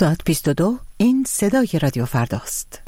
ساعت 22. این صدای رادیو فرداست.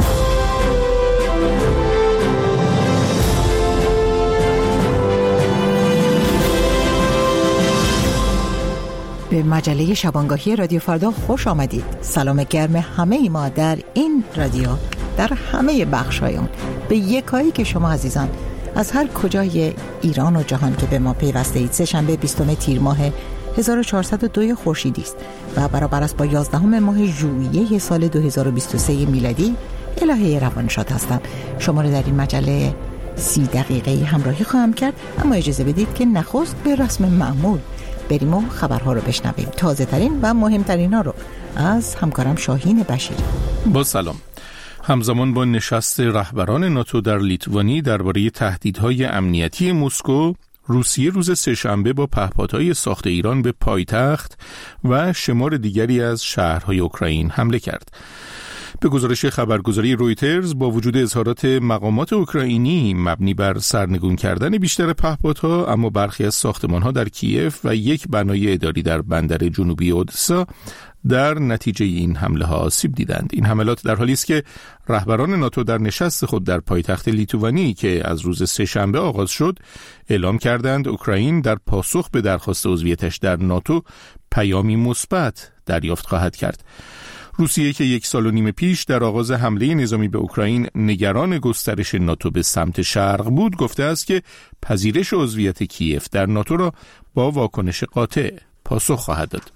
به مجله شبانگاهی رادیو فردا خوش آمدید. سلام گرم همه ما در این رادیو، در همه بخش‌های اون، به یکایی که شما عزیزان از هر کجای ایران و جهان که به ما پیوسته اید. سه‌شنبه 20 تیر ماه 1402 خورشیدی است و برابر است با 11 ماه ژوئیه سال 2023 میلادی. الهه روانشاد هستم. شما رو در این مجله 30 دقیقه‌ای همراهی خواهم کرد، اما اجازه بدید که نخست به رسم معمول بریم و خبرها رو بشنویم. تازه ترین و مهمترین ها رو از همکارم شاهین بشیری. با سلام. همزمان با نشست رهبران ناتو در لیتوانی درباره تهدیدهای امنیتی مسکو، روسیه روز سه‌شنبه با پهپادهای ساخت ایران به پایتخت و شمار دیگری از شهرهای اوکراین حمله کرد. به گزارش خبرگزاری رویترز، با وجود اظهارات مقامات اوکراینی مبنی بر سرنگون کردن بیشتر پهپادها، اما برخی از ساختمان‌ها در کیف و یک بنای اداری در بندر جنوبی اودسا در نتیجه این حمله ها آسیب دیدند. این حملات در حالی است که رهبران ناتو در نشست خود در پایتخت لیتوانی که از روز سه‌شنبه آغاز شد، اعلام کردند اوکراین در پاسخ به درخواست عضویتش در ناتو پیامی مثبت دریافت خواهد کرد. روسیه که 1.5 سال پیش در آغاز حمله نظامی به اوکراین نگران گسترش ناتو به سمت شرق بود، گفته است که پذیرش عضویت کیف در ناتو را با واکنش قاطع پاسخ خواهد داد.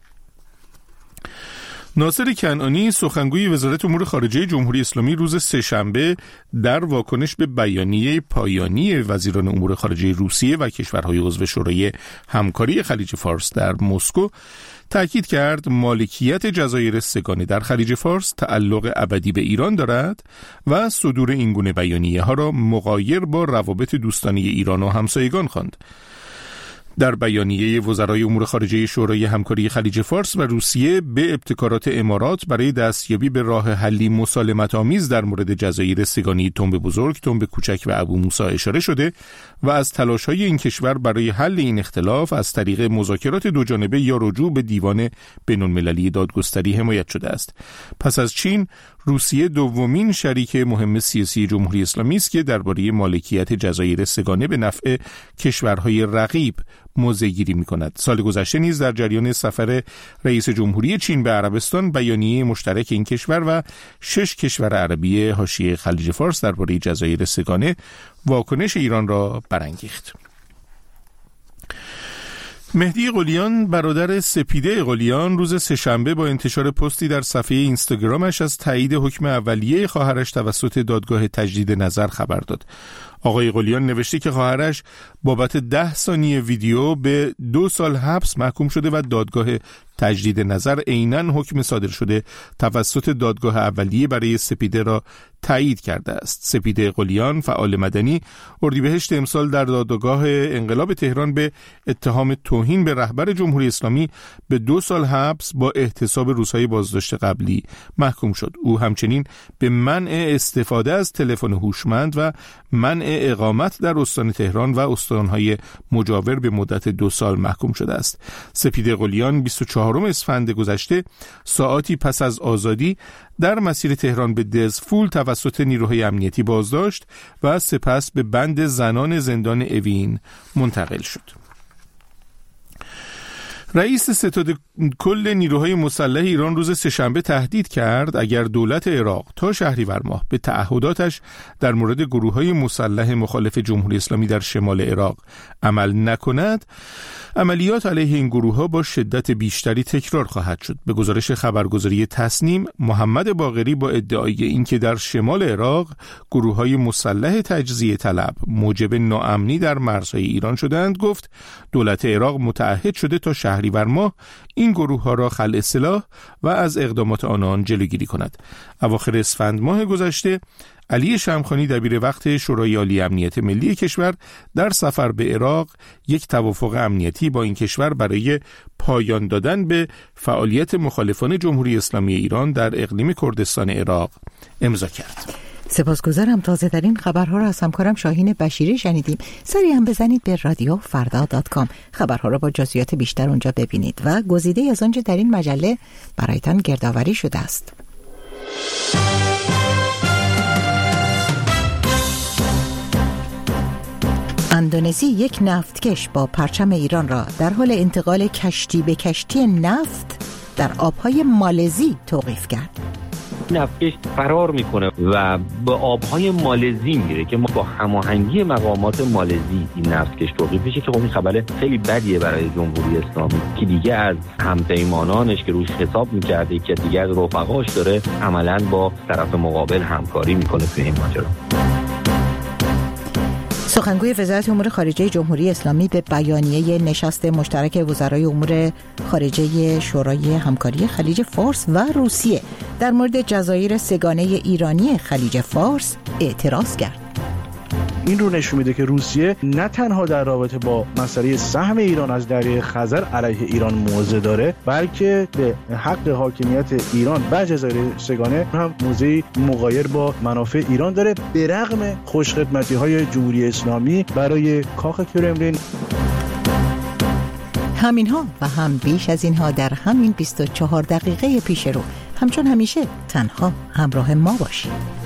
ناصر کنعانی، سخنگوی وزارت امور خارجه جمهوری اسلامی، روز سه‌شنبه در واکنش به بیانیه پایانی وزیران امور خارجه روسیه و کشورهای عضو شورای همکاری خلیج فارس در مسکو تأکید کرد مالکیت جزایر سه‌گانه در خلیج فارس تعلق ابدی به ایران دارد و صدور این گونه بیانیه ها را مغایر با روابط دوستانه ایران و همسایگان خواند. در بیانیه وزرای امور خارجه شورای همکاری خلیج فارس و روسیه به ابتکارات امارات برای دستیابی به راه حلی مسالمت‌آمیز در مورد جزایر سه‌گانه تنب بزرگ، تنب کوچک و ابو موسی اشاره شده و از تلاش‌های این کشور برای حل این اختلاف از طریق مذاکرات دوجانبه یا رجوع به دیوان بین‌المللی دادگستری حمایت شده است. پس از چین، روسیه دومین شریک مهم سیاسی جمهوری اسلامی است که درباره مالکیت جزایر سه‌گانه به نفع کشورهای رقیب موضع‌گیری می‌کند. سال گذشته نیز در جریان سفر رئیس جمهوری چین به عربستان، بیانیه مشترک این کشور و 6 کشور عربی حاشیه خلیج فارس درباره جزایر سه‌گانه واکنش ایران را برانگیخت. مهدی قلیان، برادر سپیده قلیان، روز سه‌شنبه با انتشار پستی در صفحه اینستاگرامش از تایید حکم اولیه خواهرش توسط دادگاه تجدید نظر خبر داد. آقای قلیان نوشته که خواهرش بابت 10 ثانیه ویدیو به 2 سال حبس محکوم شده و دادگاه تجدید نظر عیناً حکم صادر شده توسط دادگاه اولیه برای سپیده را تایید کرده است. سپیده قلیان، فعال مدنی، اردیبهشت امسال در دادگاه انقلاب تهران به اتهام توهین به رهبر جمهوری اسلامی به 2 سال حبس با احتساب روزهای بازداشت قبلی محکوم شد. او همچنین به منع استفاده از تلفن هوشمند و منع اقامت در استان تهران و استانهای مجاور به مدت 2 سال محکوم شده است. سپیده قلیان 24 اسفند گذشته، ساعاتی پس از آزادی، در مسیر تهران به دزفول توسط نیروهای امنیتی بازداشت و سپس به بند زنان زندان اوین منتقل شد. رئیس ستاد کل نیروهای مسلح ایران روز سه‌شنبه تهدید کرد اگر دولت عراق تا شهریور ماه به تعهداتش در مورد گروه‌های مسلح مخالف جمهوری اسلامی در شمال عراق عمل نکند، عملیات علیه این گروه‌ها با شدت بیشتری تکرار خواهد شد. به گزارش خبرگزاری تسنیم، محمد باقری با ادعای اینکه در شمال عراق گروه‌های مسلح تجزیه طلب موجب ناامنی در مرزهای ایران شدند، گفت دولت عراق متعهد شده تا شهریور ماه این گروه‌ها را خلع سلاح و از اقدامات آنان جلوگیری کند. اواخر اسفند ماه گذشته، علی شمخانی دبیر وقت شورای عالی امنیت ملی کشور در سفر به عراق یک توافق امنیتی با این کشور برای پایان دادن به فعالیت مخالفان جمهوری اسلامی ایران در اقلیم کردستان عراق امضا کرد. سپاسگزارم. تازه ترین خبرها را از همکارم شاهین بشیری شنیدیم. سری هم بزنید به radiofrda.com. خبرها را با جزئیات بیشتر اونجا ببینید و گزیده از آنچه در این مجله برایتان گردآوری شده است. اندونزی یک نفتکش با پرچم ایران را در حال انتقال کشتی به کشتی نفت در آبهای مالزی توقیف کرد. نفتکش فرار میکنه و به آبهای مالزی میره که ما با هماهنگی مقامات مالزی این نفتکش توقیف بشه که خب این خبر خیلی بدیه برای جمهوری اسلامی که دیگه از همپیمانانش که روش حساب میکرده که دیگه از رفقاش داره عملاً با طرف مقابل همکاری میکنه توی این ماجرا. سخنگوی وزارت امور خارجه جمهوری اسلامی به بیانیه نشست مشترک وزرای امور خارجه شورای همکاری خلیج فارس و روسیه در مورد جزایر سه‌گانه ایرانی خلیج فارس اعتراض کرد. این رو نشون میده که روسیه نه تنها در رابطه با مسئله سهم ایران از دریای خزر علیه ایران موضع داره، بلکه به حق حاکمیت ایران بر جزایر سه‌گانه هم موضعی مغایر با منافع ایران داره، به رغم خوشخدمتی‌های جمهوری اسلامی برای کاخ کرملین. همینها و هم بیش از اینها در همین 24 دقیقه پیش رو. همچون همیشه تنها همراه ما باشید.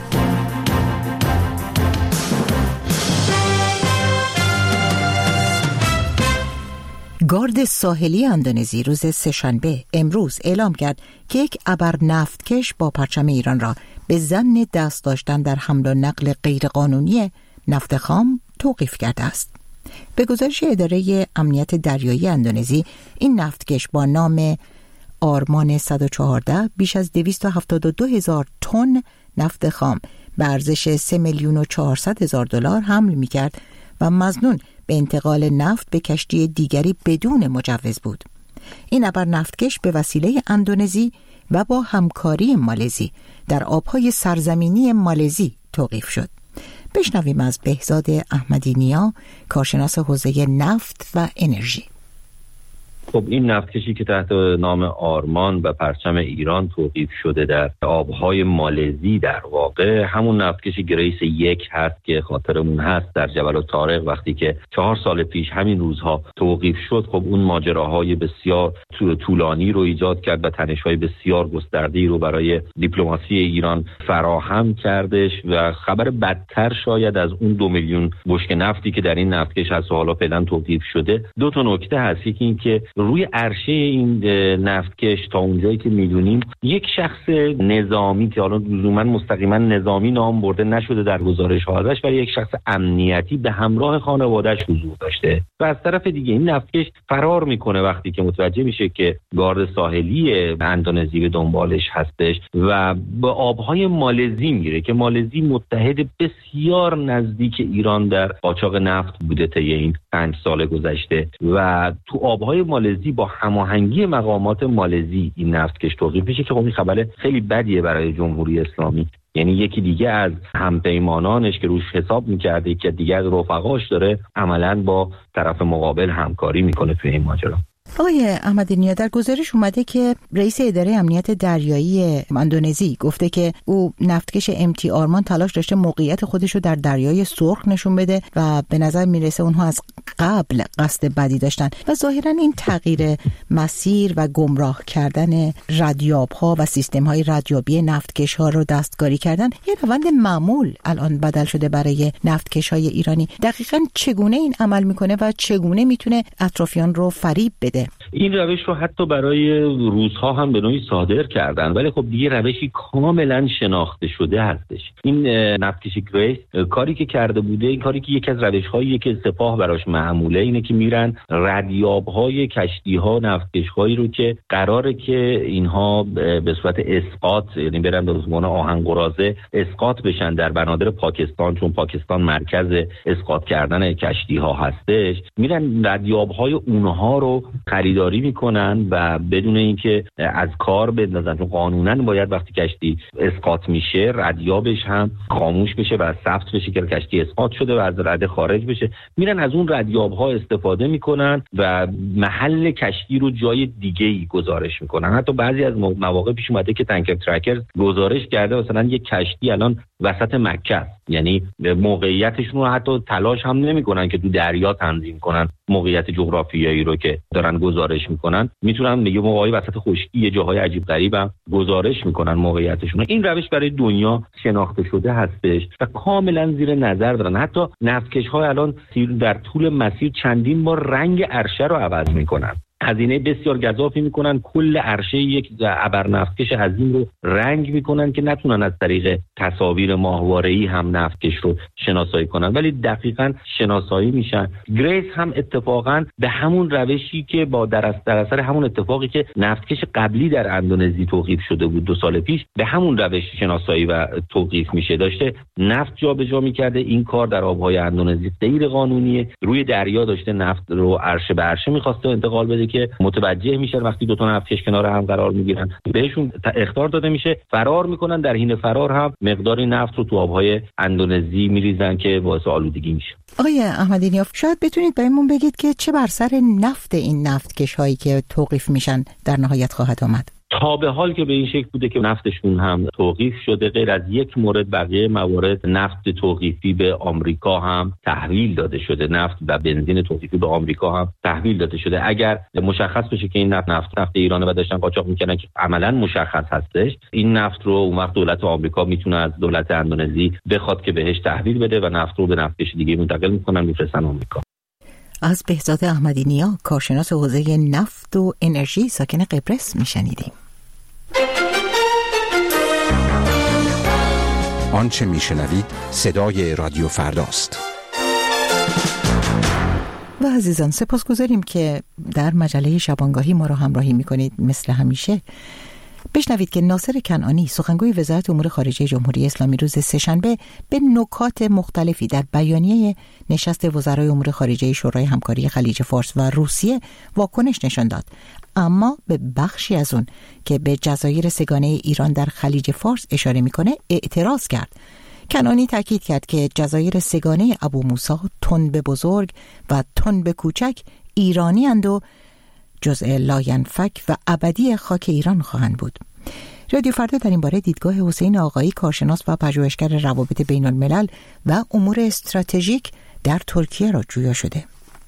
گارد ساحلی اندونزی روز سه‌شنبه امروز اعلام کرد که یک ابر نفتکش با پرچم ایران را به ظن دست داشتن در حمل و نقل غیرقانونی نفت خام توقیف کرده است. به گزارش اداره امنیت دریایی اندونزی، این نفتکش با نام آرمان 114 بیش از 272,000 تن نفت خام به ارزش 3,400,000 دلار حمل می‌کرد و مظنون به انتقال نفت به کشتی دیگری بدون مجوز بود. این ابر نفتکش به وسیله اندونزی و با همکاری مالزی در آبهای سرزمینی مالزی توقیف شد. بشنویم از بهزاد احمدی نیا، کارشناس حوزه نفت و انرژی. خب این نفتکشی که تحت نام آرمان و پرچم ایران توقیف شده در آبهای مالزی در واقع همون نفتکشی گریس 1 هست که خاطرمون هست در جبل الطارق وقتی که 4 سال پیش همین روزها توقیف شد. خب اون ماجراهای بسیار طولانی رو ایجاد کرد و تنش‌های بسیار گسترده‌ای رو برای دیپلماسی ایران فراهم کردش و خبر بدتر شاید از اون 2 میلیون بشکه نفتی که در این نفتکش هست و حالا فعلا توقیف شده. دو تا نکته هست. یکی این که روی عرشه این نفتکش تا اونجایی که میدونیم یک شخص نظامی که حالا لزوما مستقیما نظامی نام برده نشده در گزارش‌ها ازش، ولی یک شخص امنیتی به همراه خانواده‌اش حضور داشته و از طرف دیگه این نفتکش فرار میکنه وقتی که متوجه میشه که گارد ساحلی اندونزی به دنبالش هستش و به آبهای مالزی میره که مالزی متحد بسیار نزدیک ایران در قاچاق نفت بوده طی این 5 سال گذشته و تو آبهای مالزی با هماهنگی مقامات مالزی این نفتکش توقیف میشه که خب این خبر خیلی بدیه برای جمهوری اسلامی. یعنی یکی دیگه از همپیمانانش که روش حساب میکرده که دیگه از رفقاش داره عملاً با طرف مقابل همکاری میکنه توی این ماجرا. آقای احمدی نیا، در گزارش اومده که رئیس اداره امنیت دریایی اندونزی گفته که او نفتکش MT آرمان تلاش داشته موقعیت خودش رو در دریای سرخ نشون بده و به نظر میرسه اونها از قبل قصد بدی داشتن و ظاهرا این تغییر مسیر و گمراه کردن ردیاب ها و سیستم های ردیابی نفتکش ها رو دستکاری کردن یه روند معمول الان بدل شده برای نفتکش های ایرانی. دقیقاً چگونه این عمل میکنه و چگونه میتونه اطرافیان رو فریب بده؟ این روش رو حتی برای روس‌ها هم به نوعی صادر کردن، ولی خب دیگه روشی کاملا شناخته شده هستش. این نفتکش گریس کاری که کرده بوده، این کاری که یکی از روش‌هایی که سپاه براش معموله اینه که میرن ردیاب‌های کشتی‌ها، نفتکش‌هایی رو که قراره که اینها به صورت اسقاط، یعنی برن به عنوان آهن قراضه اسقاط بشن در بنادر پاکستان، چون پاکستان مرکز اسقاط کردن کشتی‌ها هستش، میرن ردیاب‌های اونها رو خریداری میکنن و بدون اینکه از کار بندازن، چون قانونا باید وقتی کشتی اسقاط میشه ردیابش هم خاموش بشه و ثبت بشه که کشتی اسقاط شده و از رده خارج بشه. میرن از اون ردیاب‌ها استفاده میکنن و محل کشتی رو جای دیگه‌ای گزارش میکنن. حتی بعضی از مواقع پیش اومده که تانکر ترکر گزارش کرده مثلا یک کشتی الان وسط مکه است. یعنی موقعیتشون رو حتی تلاش هم نمی‌کنن که تو دریا تنظیم کنن. موقعیت جغرافیایی رو که دارن گزارش میکنن میتونن میگه موقعی وسط خشکی یه جاهای عجیب غریبم گزارش میکنن موقعیتشون. این روش برای دنیا شناخته شده هستش و کاملا زیر نظر دارن. حتی نفتکش‌ها الان در طول مسیر چندین بار رنگ عرشه رو عوض میکنن، هزینه بسیار گزافی میکنن، کل عرشه یک ابرنفتکش عظیم رو رنگ میکنن که نتونن از طریق تصاویر ماهواره‌ای هم نفتکش رو شناسایی کنن، ولی دقیقاً شناسایی میشن. گریس هم اتفاقاً به همون روشی که با در اثر همون اتفاقی که نفتکش قبلی در اندونزی توقیف شده بود 2 سال پیش، به همون روش شناسایی و توقیف میشه. داشته نفت جابجا میکرده. این کار در آبهای اندونزی غیر قانونیه. روی دریا داشته نفت رو عرشه به عرشه میخواسته انتقال بده که متوجه میشن وقتی 2 تا نفتکش کنار هم قرار میگیرن بهشون اخطار داده میشه، فرار میکنن. در حین فرار هم مقداری نفت رو تو آبهای اندونزی میریزن که باعث آلودگی میشه. آقای احمدی نیاف، شاید بتونید بهمون بگید که چه بر سر نفت این نفتکش هایی که توقیف میشن در نهایت خواهد آمد؟ تا به حال که به این شکل بوده که نفتشون هم توقیف شده. غیر از یک مورد بقیه موارد نفت توقیفی به آمریکا هم تحویل داده شده. نفت و بنزین توقیفی به آمریکا هم تحویل داده شده. اگر مشخص بشه که این نفت ایرانه و داشتن قاچاق میکنن که عملاً مشخص هستش، این نفت رو اون وقت دولت آمریکا میتونه از دولت اندونزی بخواد که بهش تحویل بده و نفت رو به نفتکش دیگه منتقل میکنن میفرستن آمریکا. از بهزاد احمدی نیا، کارشناس حوزه نفت و انرژی ساکن قبرس میشنیدیم. آنچه میشنوید صدای رادیو فرداست. و عزیزان سپاسگزاریم که در مجله شبانگاهی ما را همراهی میکنید. مثل همیشه بشنوید که ناصر کنعانی، سخنگوی وزارت امور خارجه جمهوری اسلامی، روز سه‌شنبه به نکات مختلفی در بیانیه نشست وزرای امور خارجه شورای همکاری خلیج فارس و روسیه واکنش نشان داد، اما به بخشی از اون که به جزایر سه‌گانه ایران در خلیج فارس اشاره میکنه اعتراض کرد. کنعانی تاکید کرد که جزایر سه‌گانه ابو موسی، تنب بزرگ و تنب کوچک ایرانی اند و جزء لاینفک و ابدی خاک ایران خواهند بود. رادیو فردا در این باره دیدگاه حسین آقایی، کارشناس و پژوهشگر روابط بین الملل و امور استراتژیک در ترکیه را جویا شده.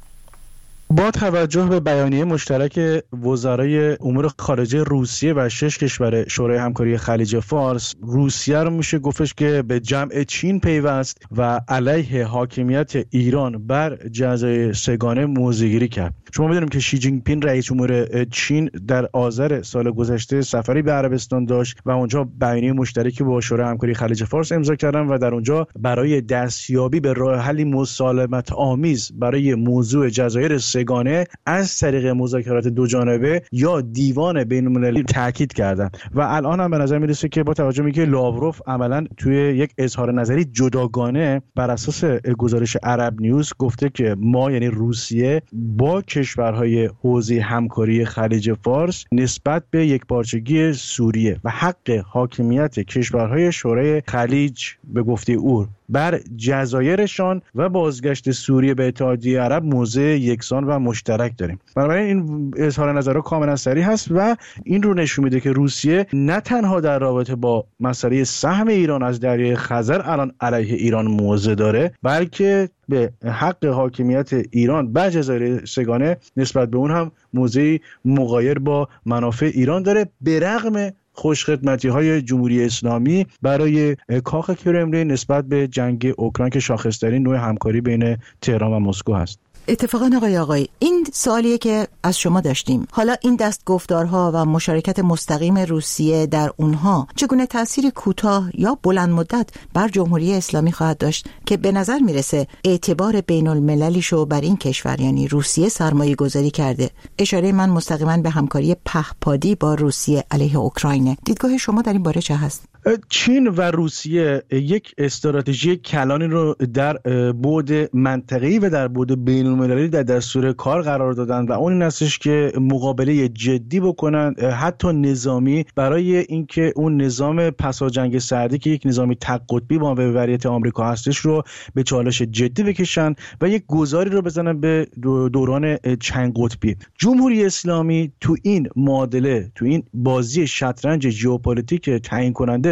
با توجه به بیانیه مشترک وزرای امور خارجه روسیه و 6 کشور شورای همکاری خلیج فارس، روسیه رو میشه گفتش که به جمع چین پیوست و علیه حاکمیت ایران بر جزایر سه‌گانه موضع‌گیری کرد. شما می‌دونیم که شی جین پینگ رئیس جمهور چین در آذر سال گذشته سفری به عربستان داشت و اونجا بیانیه مشترکی با شورای همکاری خلیج فارس امضا کردن و در اونجا برای دستیابی به راه حلی مسالمت آمیز برای موضوع جزایر سه‌گانه از طریق مذاکرات دو جانبه یا دیوان بین‌المللی تاکید کردند و الان هم به نظر میرسه که با توجه به اینکه لاوروف عملاً توی یک اظهار نظری جداگانه بر اساس گزارش عرب نیوز گفته که ما یعنی روسیه با کشورهای حوزه همکاری خلیج فارس نسبت به یکپارچگی سوریه و حق حاکمیت کشورهای شورای خلیج به گفته او بر جزایرشان و بازگشت سوریه به اتحادیه عرب موضع یکسان و مشترک داریم. بنابراین این اظهار نظرها کاملا صریح است و این رو نشون میده که روسیه نه تنها در رابطه با مسئله سهم ایران از دریای خزر الان علیه ایران موضع داره، بلکه به حق حاکمیت ایران بر جزایر سه‌گانه نسبت به اون هم موضعی مغایر با منافع ایران داره، به رغم خوشخدمتی‌های جمهوری اسلامی برای کاخ کرملین نسبت به جنگ اوکراین که شاخص‌ترین نوع همکاری بین تهران و مسکو است. اتفاقا آقای این سوالیه که از شما داشتیم. حالا این دست گفتارها و مشارکت مستقیم روسیه در اونها چگونه تأثیر کوتاه یا بلند مدت بر جمهوری اسلامی خواهد داشت که به نظر میرسه اعتبار بین المللیشو بر این کشور یعنی روسیه سرمایه گذاری کرده؟ اشاره من مستقیما به همکاری پهپادی با روسیه علیه اوکراین. دیدگاه شما در این باره چه هست؟ چین و روسیه یک استراتژی کلانی رو در بعد منطقه‌ای و در بعد بین‌المللی در دستور کار قرار دادن و اون این هستش که مقابله جدی بکنن، حتی نظامی، برای اینکه اون نظام پسا جنگ سردی که یک نظامی تک قطبی با محوریت آمریکا هستش رو به چالش جدی بکشن و یک گذاری رو بزنن به دوران چند قطبی. جمهوری اسلامی تو این معادله، تو این بازی شطرنج ژئوپلیتیک تعیین کننده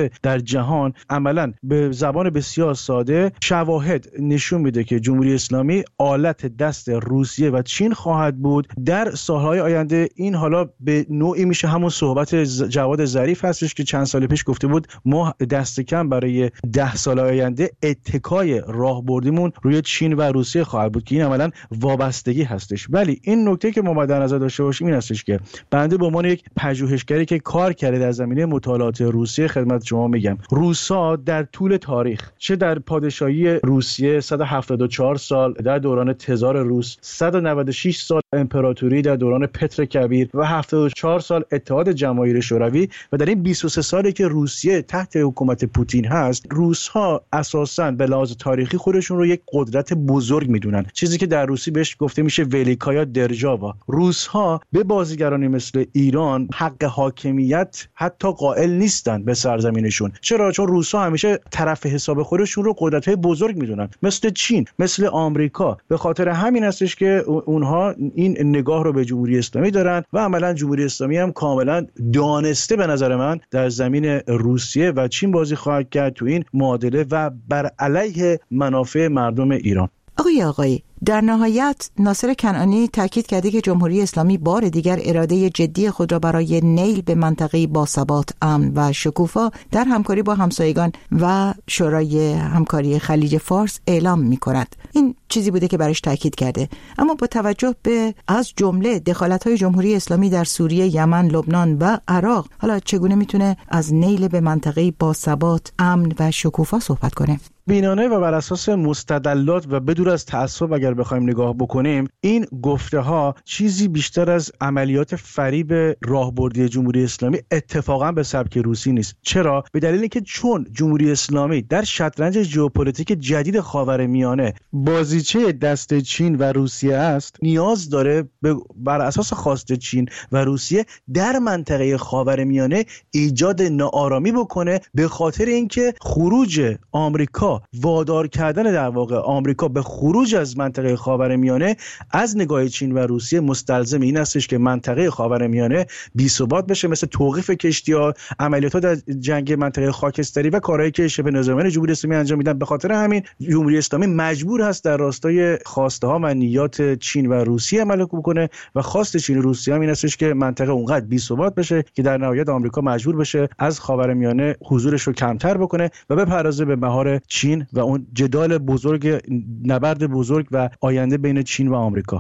شده در جهان عملاً به زبان بسیار ساده شواهد نشون میده که جمهوری اسلامی آلت دست روسیه و چین خواهد بود در سالهای آینده. این حالا به نوعی میشه همون صحبت جواد ظریف هستش که چند سال پیش گفته بود ما دست کم برای 10 سال آینده اتکای راهبردیمون روی چین و روسیه خواهد بود که این عملاً وابستگی هستش. ولی این نکته که ما باید در نظر داشته باشیم این هستش که بنده به عنوان یک پژوهشگری که کار کرده در زمینه مطالعات روسیه خدمت شما میگم روسا در طول تاریخ چه در پادشاهی روسیه 174 سال در دوران تزار روس، 196 سال امپراتوری در دوران پتر کبیر و 74 سال اتحاد جماهیر شوروی و در این 23 سالی که روسیه تحت حکومت پوتین هست، روس‌ها اساساً به لحاظ تاریخی خودشون رو یک قدرت بزرگ میدونن، چیزی که در روسی بهش گفته میشه ولیکایا درجاوا. روس‌ها به بازیگرانی مثل ایران حق حاکمیت حتی قائل نیستن به سرزمینشون. چرا؟ چون روس‌ها همیشه طرف حساب خودشون رو قدرت‌های بزرگ میدونن، مثل چین، مثل آمریکا. به خاطر همین هستش که اونها این نگاه رو به جمهوری اسلامی دارن و عملاً جمهوری اسلامی هم کاملاً دانسته به نظر من در زمین روسیه و چین بازی خواهد کرد تو این معادله و بر علیه منافع مردم ایران. آقای در نهایت ناصر کنعانی تاکید کرده که جمهوری اسلامی بار دیگر اراده جدی خود را برای نیل به منطقه با ثبات، امن و شکوفا در همکاری با همسایگان و شورای همکاری خلیج فارس اعلام می‌کند. این چیزی بوده که برش تاکید کرده. اما با توجه به از جمله دخالت‌های جمهوری اسلامی در سوریه، یمن، لبنان و عراق، حالا چگونه میتونه از نیل به منطقه با ثبات، امن و شکوفا صحبت کنه؟ بینانه و بر اساس مستدلات و بدون از تعصب اگر بخوایم نگاه بکنیم، این گفته ها چیزی بیشتر از عملیات فریب راهبردی جمهوری اسلامی اتفاقا به سبک روسی نیست. چرا؟ به دلیلی که چون جمهوری اسلامی در شطرنج ژئوپلیتیک جدید خاورمیانه بازیچه دست چین و روسیه است، نیاز داره بر اساس خواست چین و روسیه در منطقه خاورمیانه ایجاد ناآرامی بکنه، به خاطر اینکه خروج آمریکا، وادار کردن در واقع آمریکا به خروج از منطقه خاورمیانه از نگاه چین و روسیه مستلزم این استش که منطقه خاورمیانه بی‌ثبات بشه، مثل توقیف کشتی‌ها، عملیات‌ها در جنگ منطقه خاکستری و کارهایی که شبه نظامیان جمهوری اسلامی انجام میدن. به خاطر همین جمهوری اسلامی مجبور هست در راستای خواسته‌ها و نیات چین و روسیه عمل بکنه و خواست چین و روسیه هم این استش که منطقه اونقدر بی‌ثبات بشه که در نهایت آمریکا مجبور بشه از خاورمیانه حضورش رو کمتر بکنه و بپردازه به مهار چین و اون جدال بزرگ، نبرد بزرگ و آینده بین چین و آمریکا.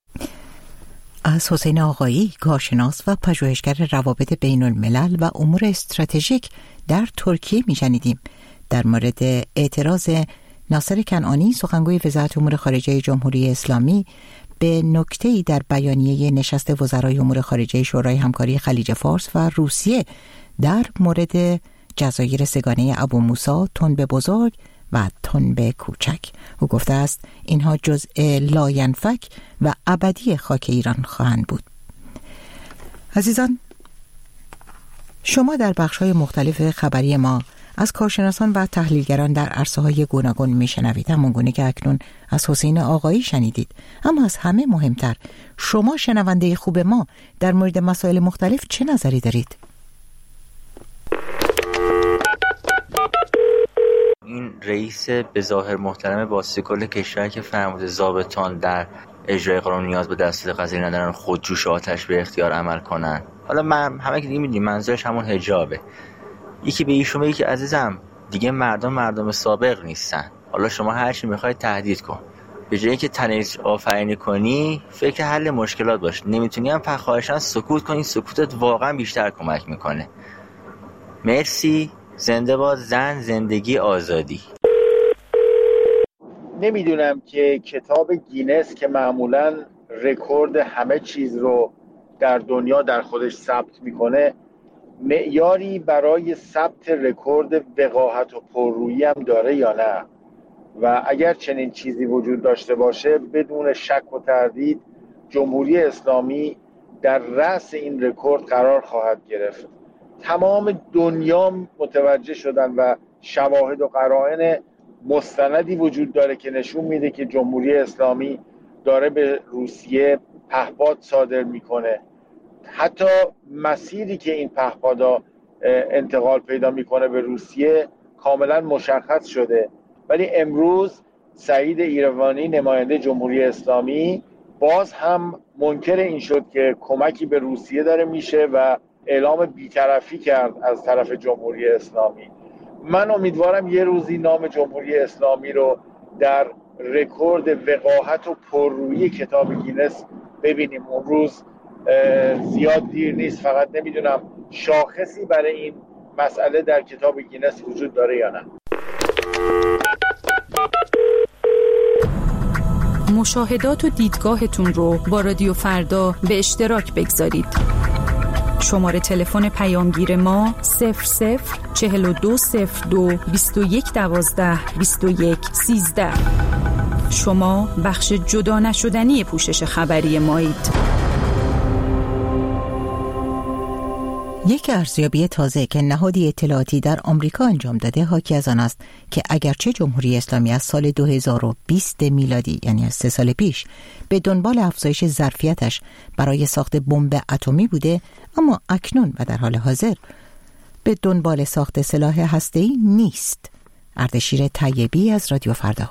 از حسین آقایی، کارشناس و پژوهشگر روابط بین الملل و امور استراتژیک در ترکیه می‌شنیدیم در مورد اعتراض ناصر کنعانی، سخنگوی وزارت امور خارجه جمهوری اسلامی، به نکته‌ای در بیانیه نشست وزرای امور خارجه شورای همکاری خلیج فارس و روسیه در مورد جزایر سگانه ابو موسی، تنبه بزرگ و تنبه کوچک. او گفته است اینها جزء لاینفک و ابدی خاک ایران خواهند بود. عزیزان، شما در بخش‌های مختلف خبری ما از کارشناسان و تحلیلگران در عرصه‌های گوناگون میشنوید، همون گونه که اکنون از حسین آقایی شنیدید. اما از همه مهمتر، شما شنونده خوب ما در مورد مسائل مختلف چه نظری دارید؟ این رئیس به ظاهر محترم واسطه کل کشور که فرموده ضابطان در اجرای قانون نیاز به دستور قضایی ندارن، خودجوش آتش به اختیار عمل کنن. حالا من همه که دیگه میدونیم منظورش همون حجابه. یکی به ایشون بگه که عزیزم دیگه مردم سابق نیستن، حالا شما هر چی میخوای تهدید کن، به جای اینکه تنش آفرینی کنی فکر حل مشکلات باش. نمیتونی هم خواهشاً سکوت کنی، سکوتت واقعا بیشتر کمک میکنه. مرسی. زنده باد زن، زندگی، آزادی. نمیدونم که کتاب گینس که معمولاً رکورد همه چیز رو در دنیا در خودش ثبت میکنه، معیاری برای ثبت رکورد وقاحت و پررویی هم داره یا نه، و اگر چنین چیزی وجود داشته باشه بدون شک و تردید جمهوری اسلامی در رأس این رکورد قرار خواهد گرفت. تمام دنیا متوجه شدن و شواهد و قرائن مستندی وجود داره که نشون میده که جمهوری اسلامی داره به روسیه پهپاد صادر میکنه. حتی مسیری که این پهپادا انتقال پیدا میکنه به روسیه کاملا مشخص شده. ولی امروز سعید ایروانی نماینده جمهوری اسلامی باز هم منکر این شد که کمکی به روسیه داره میشه و اعلام بی‌طرفی کرد از طرف جمهوری اسلامی. من امیدوارم یه روزی نام جمهوری اسلامی رو در رکورد وقاحت و پررویی کتاب گینس ببینیم. اون روز زیاد دیر نیست. فقط نمیدونم شاخصی برای این مسئله در کتاب گینس وجود داره یا نه. مشاهدات و دیدگاهتون رو با رادیو فردا به اشتراک بگذارید. شماره تلفن پیامگیر ما 004202 2112 2113. شما بخش جدا نشدنی پوشش خبری مایید. یک ارزیابی تازه که نهادی اطلاعاتی در آمریکا انجام داده حاکی از آن است که اگرچه جمهوری اسلامی از سال 2020 میلادی، یعنی از 3 سال پیش، به دنبال افزایش ظرفیتش برای ساخت بمب اتمی بوده، اما اکنون و در حال حاضر به دنبال ساخت سلاح هسته‌ای نیست. اردشیر طیبی از رادیو فردا.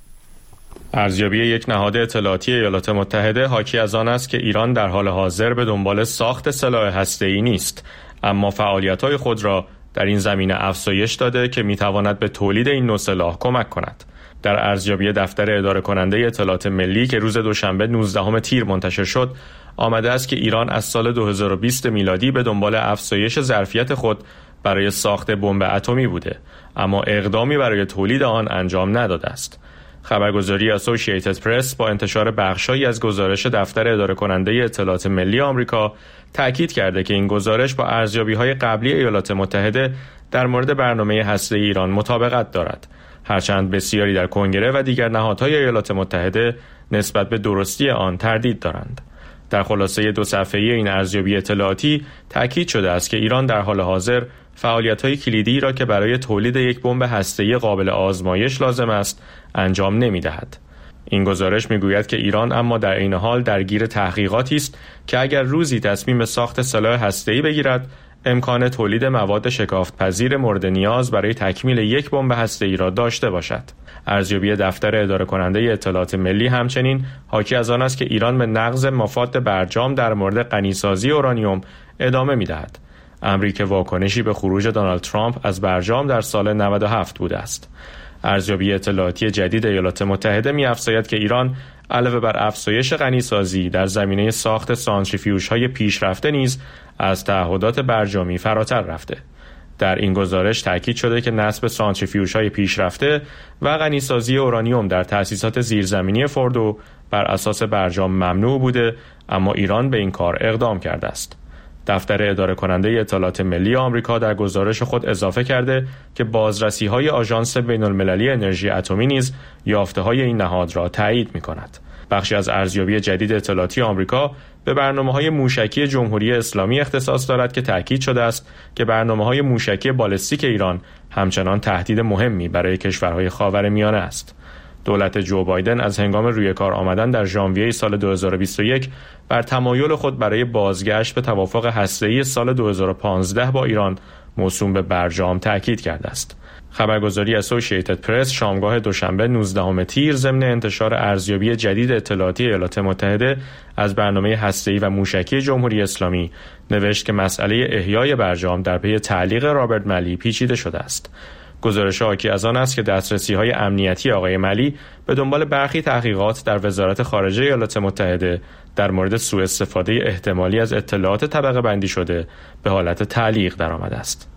ارزیابی یک نهاد اطلاعاتی ایالات متحده حاکی از آن است که ایران در حال حاضر به دنبال ساخت سلاح هسته‌ای نیست، اما فعالیت‌های خود را در این زمینه افزایش داده که می‌تواند به تولید این نوع سلاح کمک کند. در ارزیابی دفتر اداره کننده اطلاعات ملی که روز دوشنبه 19 تیر منتشر شد، آمده است که ایران از سال 2020 میلادی به دنبال افزایش ظرفیت خود برای ساخت بمب اتمی بوده، اما اقدامی برای تولید آن انجام نداده است. خبرگزاری اسوسییتد پرس با انتشار بخشایی از گزارش دفتر اداره کننده اطلاعات ملی آمریکا تأکید کرده که این گزارش با ارزیابی‌های قبلی ایالات متحده در مورد برنامه هسته‌ای ایران مطابقت دارد، هرچند بسیاری در کنگره و دیگر نهادهای ایالات متحده نسبت به درستی آن تردید دارند. در خلاصه 2 صفحه‌ای این ارزیابی اطلاعاتی تأکید شده است که ایران در حال حاضر فعالیت‌های کلیدی را که برای تولید یک بمب هسته‌ای قابل آزمایش لازم است انجام نمی‌دهد. این گزارش می‌گوید که ایران اما در عین حال درگیر تحقیقاتی است که اگر روزی تصمیم به ساخت سلاح هسته‌ای بگیرد، امکان تولید مواد شکافت‌پذیر مورد نیاز برای تکمیل یک بمب هسته‌ای را داشته باشد. ارزیابی دفتر اداره کننده اطلاعات ملی همچنین حاکی از آن است که ایران به نقض مفاد برجام در مورد غنیسازی اورانیوم ادامه می‌دهد، امری که واکنشی به خروج دونالد ترامپ از برجام در سال 97 بوده است. ارزیابی اطلاعاتی جدید ایالات متحده می‌افزاید که ایران علاوه بر افزایش غنیسازی در زمینه ساخت سانتریفیوژهای پیشرفته نیز از تعهدات برجامی فراتر رفته. در این گزارش تاکید شده که نصب سانتریفیوژهای پیشرفته و غنیسازی اورانیوم در تأسیسات زیرزمینی فوردو بر اساس برجام ممنوع بوده، اما ایران به این کار اقدام کرده است. دفتر اداره کننده اطلاعات ملی آمریکا در گزارش خود اضافه کرده که بازرسی‌های آژانس بین‌المللی انرژی اتمی نیز یافته‌های این نهاد را تایید می‌کند. بخشی از ارزیابی جدید اطلاعاتی آمریکا به برنامه‌های موشکی جمهوری اسلامی اختصاص دارد که تاکید شده است که برنامه‌های موشکی بالستیک ایران همچنان تهدید مهمی برای کشورهای خاورمیانه است. دولت جو بایدن از هنگام روی کار آمدن در ژانویه سال 2021 بر تمایل خود برای بازگشت به توافق هسته‌ای سال 2015 با ایران موسوم به برجام تاکید کرده است. خبرگزاری اسوسییتد پرس شامگاه دوشنبه 19 تیر ضمن انتشار ارزیابی جدید اطلاعاتی ایالات متحده از برنامه هسته‌ای و موشکی جمهوری اسلامی نوشت که مسئله احیای برجام در پی تعلیق رابرت ملی پیچیده شده است. گزارش حاکی از آن است که دسترسی‌های امنیتی آقای ملی به دنبال برخی تحقیقات در وزارت خارجه ایالات متحده در مورد سوء استفاده احتمالی از اطلاعات طبقه بندی شده به حالت تعلیق درآمده است.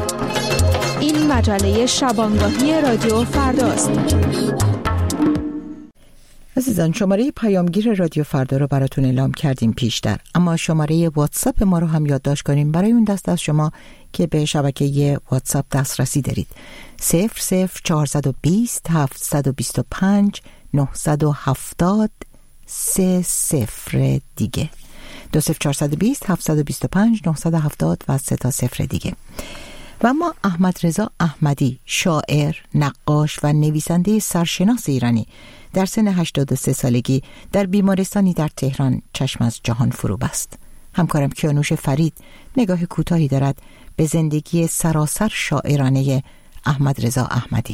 این مجله شبانگاهی رادیو فرداست. عزیزان، شماره پیامگیر رادیو فردا رو براتون اعلام کردیم پیشتر، اما شماره واتساپ ما رو هم یادداشت کنیم برای اون دست از شما که به شبکه واتساپ دسترسی دارید. 00420 725 970 30 دیگه 20420 725 970 و 30 دیگه. و اما احمد رضا احمدی، شاعر، نقاش و نویسنده سرشناس ایرانی، در سن 83 سالگی در بیمارستانی در تهران چشم از جهان فرو بست. همکارم کیانوش فرید نگاه کوتاهی دارد به زندگی سراسر شاعرانه احمد رضا احمدی.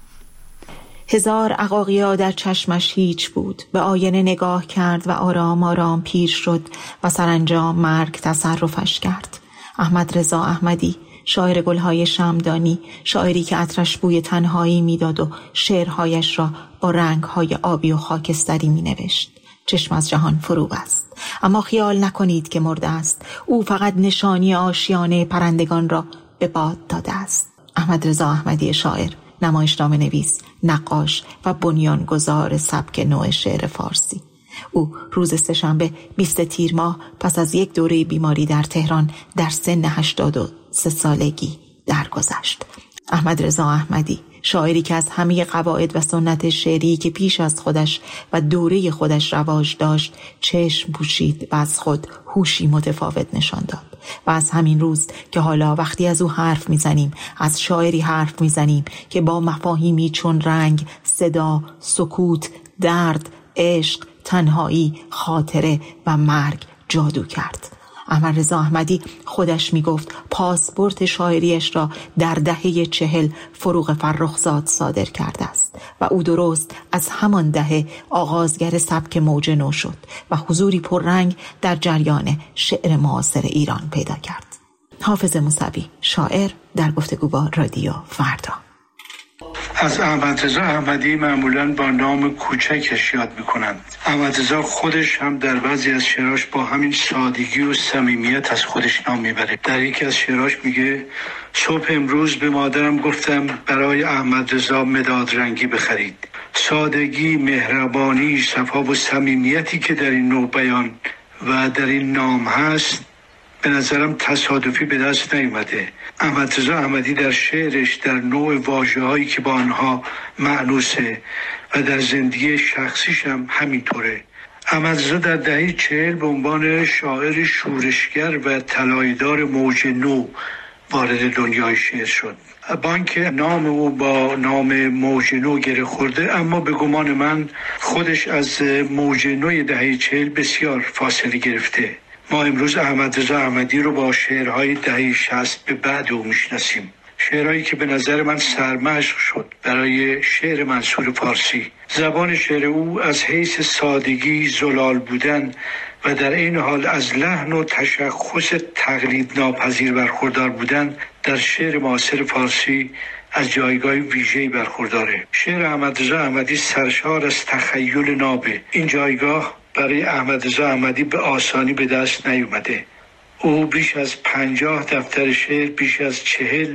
هزار عقاقیا در چشمش هیچ بود، به آینه نگاه کرد و آرام آرام پیر شد و سرانجام مرگ تصرفش کرد. احمد رضا احمدی، شاعر گلهای شمعدانی، شاعری که عطرش بوی تنهایی میداد و شعرهایش را با رنگهای آبی و خاکستری می نوشت. چشم از جهان فرو بست، اما خیال نکنید که مرده است. او فقط نشانی آشیانه پرندگان را به باد داده است. احمد رضا احمدی شاعر، نمایشنامه نویس، نقاش و بنیانگذار سبک نو شعر فارسی. او روز سه‌شنبه 20 تیر ماه پس از یک دوره بیماری در تهران در سن 83 سالگی درگذشت. احمد رضا احمدی، شاعری که از همه قواعد و سنت شعری که پیش از خودش و دوره خودش رواج داشت چشم پوشید و از خود هوشی متفاوت نشان داد. و از همین روز که حالا وقتی از او حرف میزنیم از شاعری حرف میزنیم که با مفاهیمی چون رنگ، صدا، سکوت، درد، عشق، تنهایی، خاطره و مرگ جادو کرد. احمد رضا احمدی خودش میگفت پاسپورت شاعریش را در دهه 40 فروغ فرخزاد صادر کرده است و او درست از همان دهه آغازگر سبک موج نو شد و حضوری پررنگ در جریان شعر معاصر ایران پیدا کرد. حافظ موسوی، شاعر، در گفتگو با رادیو فردا. از احمد رضا احمدی معمولاً با نام کوچکش یاد میکنند. احمد رضا خودش هم در بعضی از شعراش با همین سادگی و صمیمیت از خودش نام میبره. در یکی از شعراش میگه صبح امروز به مادرم گفتم برای احمد رضا مداد رنگی بخرید. سادگی، مهربانی، صفا و صمیمیتی که در این نوع بیان و در این نام هست به نظرم تصادفی به دست نیامده. احمد رضا احمدی در شعرش در نوع واژه‌هایی که با آنها مأنوسه و در زندگی شخصیش هم همینطوره. احمد رضا در دهه 40 به عنوان شاعر شورشگر و طلایه‌دار موج نو وارد دنیای شعر شد. با اینکه نام او با نام موج نو گره خورده، اما به گمان من خودش از موج نوی دهه 40 بسیار فاصله گرفته. ما امروز احمد رضا احمدی رو با شعرهای دهه 60 به بعد او میشناسیم. شعرهایی که به نظر من سرمشق شد برای شعر منثور فارسی. زبان شعر او از حیث سادگی، زلال بودن و در این حال از لحن و تشخص تقلید ناپذیر برخوردار بودن در شعر معاصر فارسی از جایگاه ویژه‌ای برخورداره. شعر احمد رضا احمدی سرشار از تخیل نابه. این جایگاه برای احمد رضا احمدی به آسانی به دست نیومده. او بیش از 50 دفتر شعر، بیش از 40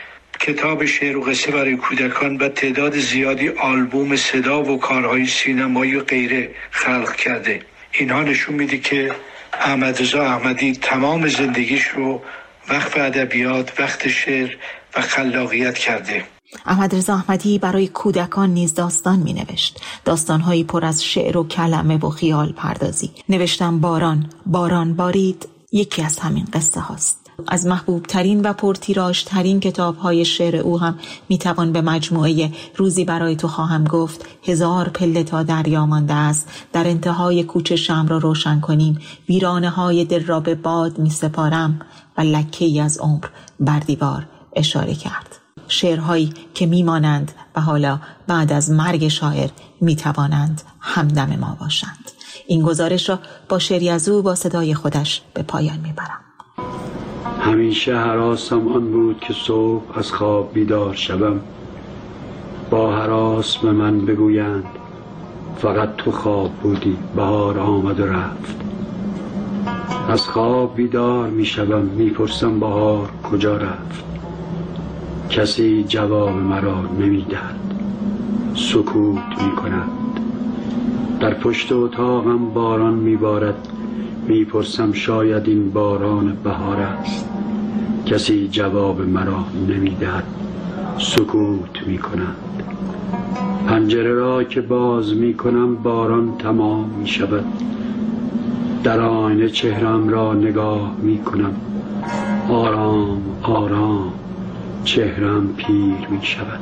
کتاب شعر و قصه برای کودکان و تعداد زیادی آلبوم صدا و کارهای سینمایی و غیره خلق کرده. اینها نشون میده که احمد رضا احمدی تمام زندگیش رو وقف ادبیات، وقت شعر و خلاقیت کرده. احمد رضا احمدی برای کودکان نیز داستان می نوشت. داستانهایی پر از شعر و کلمه و خیال پردازی. نوشتم باران، باران بارید یکی از همین قصه هاست. از محبوب ترین و پرتیراژ ترین کتاب های شعر او هم می توان به مجموعه روزی برای تو خواهم گفت، 1000 پله تا دریا مانده است، در انتهای کوچه شمع را روشن کنیم، ویرانه های دل را به باد می سپارم و لکه‌ای از عمر بر دیوار اشاره کرد. شعرهایی که میمانند و حالا بعد از مرگ شاعر میتوانند همدم ما باشند. این گزارش را با شعری از او با صدای خودش به پایان میبرم. همیشه هراسم آن بود که صبح از خواب بیدار شوم، با هراس به من بگویند فقط تو خواب بودی، بهار آمد و رفت. از خواب بیدار میشوم، میپرسم بهار کجا رفت. کسی جواب مرا نمیدهد، سکوت میکند. در پشت اتاقم باران میبارد، میپرسم شاید این باران بهار است. کسی جواب مرا نمیدهد، سکوت میکند. پنجره را که باز میکنم باران تمام میشود. در آینه چهرم را نگاه میکنم، آرام آرام چهرم پیر می شود.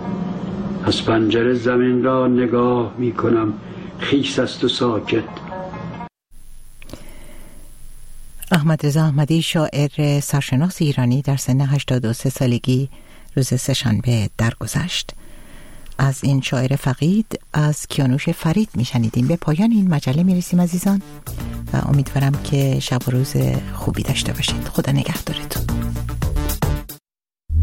از پنجره زمین را نگاه می کنم، خیس است و ساکت. احمد رضا احمدی، شاعر سرشناس ایرانی، در سن 83 سالگی روز سه‌شنبه درگذشت. از این شاعر فقید از کیانوش فرید میشنیدیم. به پایان این مجله میرسیم عزیزان و امیدوارم که شب و روز خوبی داشته باشید. خدا نگهدارتون.